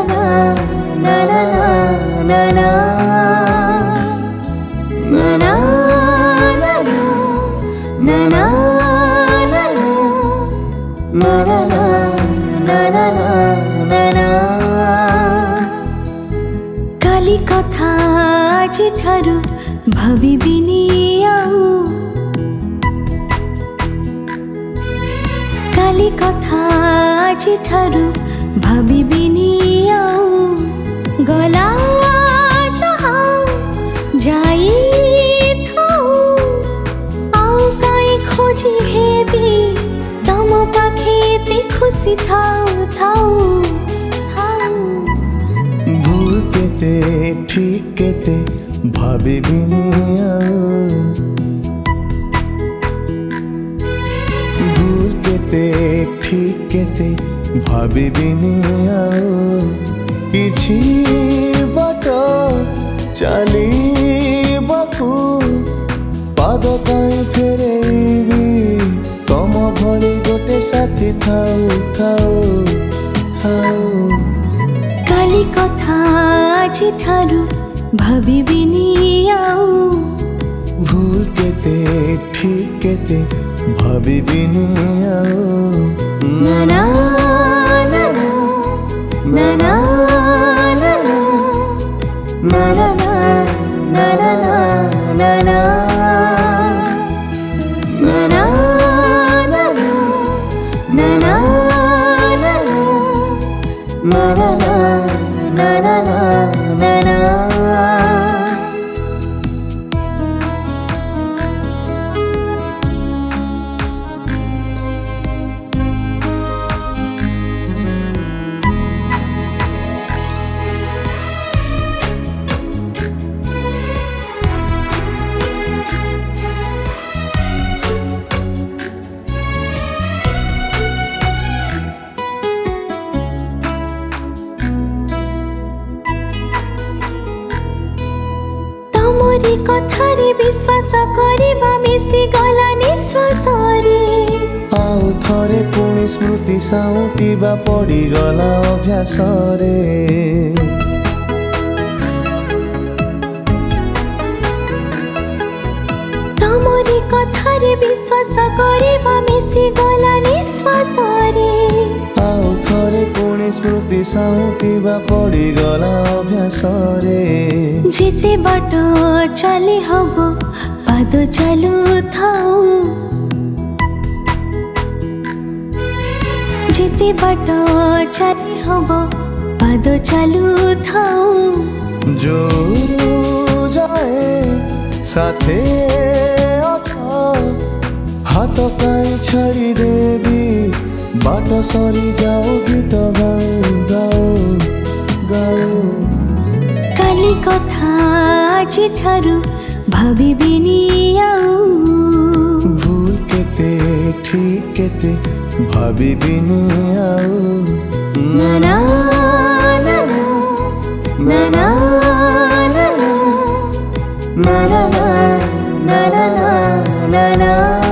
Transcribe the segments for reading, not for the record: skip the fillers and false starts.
na na na na na na na na na na काली कथा आज ठारू भाविबिनी आउ काली कथा आज ठारू भाविबिनी आउ गला जहा जाई थाउ आउ काई खोजी हेबी तम पाखे ते खुशी थाउ थाउ भूल केते ठीक केते भाविबिनी आउ भूल केते ठीक केते भाविबिनी आउ किछि बाट चलिबाकू पाद काई फेरेबी तम भली गोटे साथी थाउ थाउ थाउ काली कथा आज ठारू भाविबिनी आउ भूल केते ठीक केते भाविबिनी आउ ना ना ना ना ना ना ना ना ना ना ना ना तमरी कथारे विश्वास करिबा मिसी गला निश्वासरे आउ थरे पुणी स्मृति साउटिबा पड़ी गला अभ्यास रे तमरी कथारे विश्वास करिबा मिसी गला निश्वासरे आउ थरे पुणी स्मृति साउटिबा पड़ी गला अभ्यास रे जेते बाट चली हबो पाद चालू थाउ जेते बाट चली हबो पाद चालू थाउ जोरू जाए साथे अथा हाथ काई छाड़ी देवी बाट सरी जाओ गीत गाओ गाओ गाओ काली कथा आज ठारू भाविबिनी आउ भूल केते ठीक केते भाविबिनी आउ ना ना ना ना ना ना ना ना ना ना ना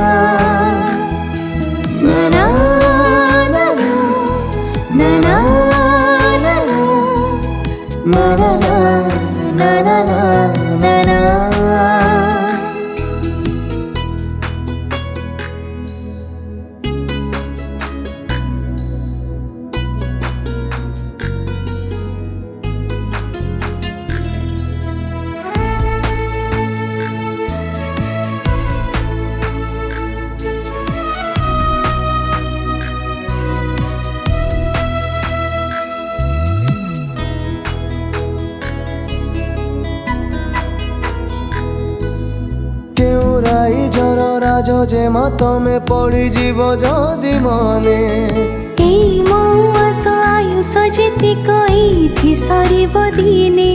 केउराई जर राज जे मत में पड़ी जीव जदि मने एई मौआस आयुष जेतिक एइठी सरिब दिने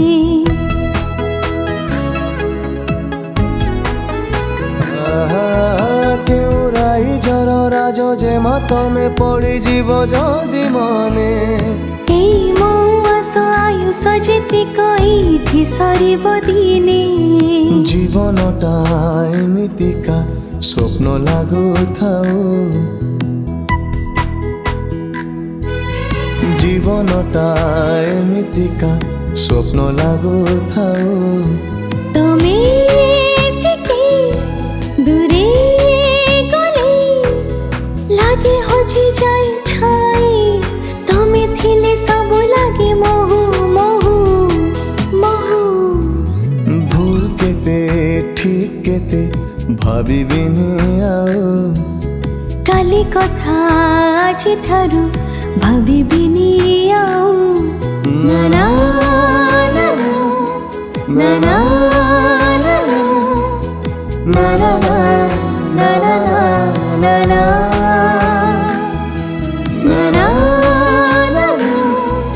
केउराई जर राज जे मत में पड़ी जीव जदि मने एई मौआस आयुष जेतिक एइठी सरिब दिने जीवनटा एमितिका स्वप्न लागु थाउ जीवनटा एमितिका स्वप्न लाଗୁଥାଉ तमे टिके दूरे गले लागे हजी जाए छाई तमे थिले सब लागे महु महु महु भूल केते ठीक केते भाबिबिनी आउ काली कथा आजि ठारु भाबिबिनी आउ ना ना ना ना ना ना ना ना ना ना ना ना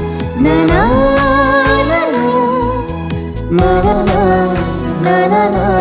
na na na